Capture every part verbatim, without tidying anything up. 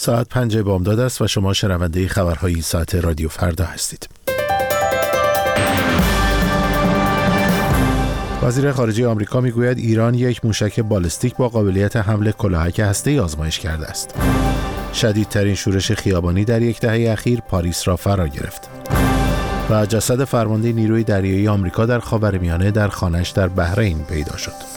ساعت پنج بامداد است و شما شنونده خبرهای این ساعت رادیو فردا هستید. وزیر خارجه آمریکا میگوید ایران یک موشک بالستیک با قابلیت حمل کلاهک هسته‌ای آزمایش کرده است. شدیدترین شورش خیابانی در یک دهه اخیر پاریس را فرا گرفت. و جسد فرمانده نیروی دریایی آمریکا در خاورمیانه در خانه‌اش در بحرین پیدا شد.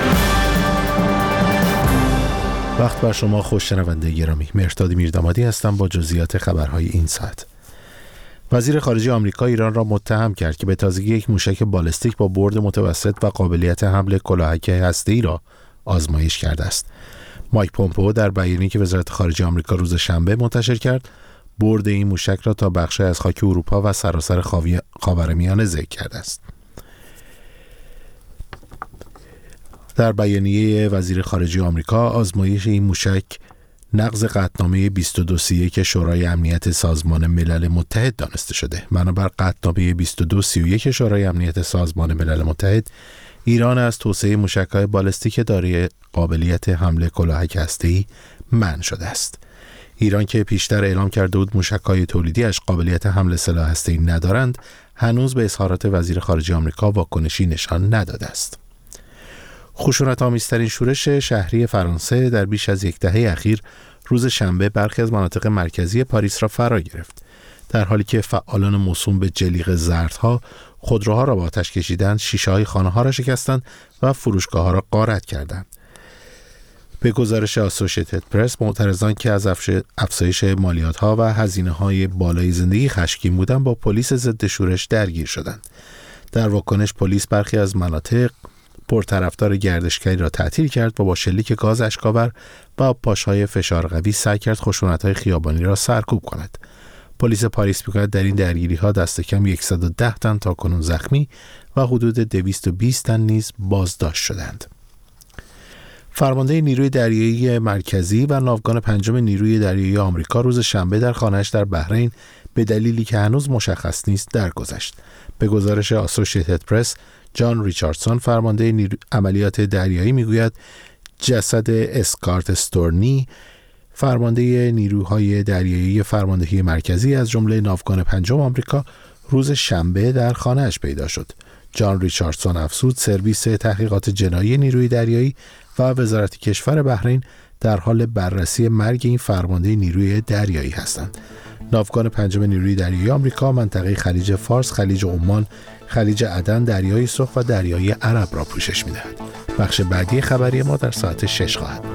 وقت بر شما خوش شنونده گرامی. مهرداد میردامادی هستم با جزئیات خبرهای این ساعت. وزیر خارجه آمریکا ایران را متهم کرد که به تازگی یک موشک بالستیک با برد متوسط و قابلیت حمل کلاهک هسته‌ای را آزمایش کرده است. مایک پومپئو در بیانیه‌ای که وزارت خارجه آمریکا روز شنبه منتشر کرد، برد این موشک را تا بخشی از خاک اروپا و سراسر خاورمیانه ذکر کرده است. در بیانیه وزیر خارجه آمریکا، آزمایش این موشک نقض قطعنامه بیست و دو سی و یک شورای امنیت سازمان ملل متحد دانسته شده. بنابر قطعنامه بیست و دو سی و یک شورای امنیت سازمان ملل متحد، ایران از توسعه موشک‌های بالستیک دارای قابلیت حمل کلاهک هسته‌ای منع شده است. ایران که پیشتر اعلام کرده بود موشک‌های تولیدی‌اش قابلیت حمل سلاح هسته‌ای ندارند، هنوز به اظهارات وزیر خارجه آمریکا واکنشی نشان نداده است. خشونت‌آمیزترین شورش شهری فرانسه در بیش از یک دهه اخیر روز شنبه برخی از مناطق مرکزی پاریس را فرا گرفت. در حالی که فعالان موسوم به جلیقه زردها خودروها را با آتش کشیدند، شیشه‌های خانه‌ها را شکستند و فروشگاه‌ها را غارت کردند. به گزارش آسوشیتد پرس، معترضان که از افزایش مالیات‌ها و هزینه‌های بالای زندگی خشمگین بودند با پلیس ضد شورش درگیر شدند. در واکنش پلیس برخی از مناطق پرطرفدار گردشگری را تعطیل کرد و با شلیک گاز اشک‌آور و پاشهای فشار قوی سعی کرد خشونت‌های خیابانی را سرکوب کند. پلیس پاریس می‌گوید در این درگیری‌ها دست کم صد و ده تن تاکنون زخمی و حدود دویست و بیست تن نیز بازداشت شدند. فرمانده نیروی دریایی مرکزی و ناوگان پنجم نیروی دریایی آمریکا روز شنبه در خانه‌اش در بحرین به دلیلی که هنوز مشخص نیست درگذشت. به گزارش آسوشیتد پرس، جان ریچاردسون فرمانده نیرو... عملیات دریایی میگوید جسد اسکارت استورنی فرمانده نیروهای دریایی فرماندهی مرکزی از جمله ناوگان پنجم آمریکا روز شنبه در خانه‌اش پیدا شد. جان ریچاردسون افزود سرویس تحقیقات جنایی نیروی دریایی و وزارت کشور بحرین در حال بررسی مرگ این فرمانده نیروی دریایی هستند. ناوگان پنجم نیروی دریایی آمریکا منطقه خلیج فارس، خلیج عمان، خلیج عدن، دریای سرخ و دریای عرب را پوشش می‌دهد. بخش بعدی خبری ما در ساعت شش خواهد بود.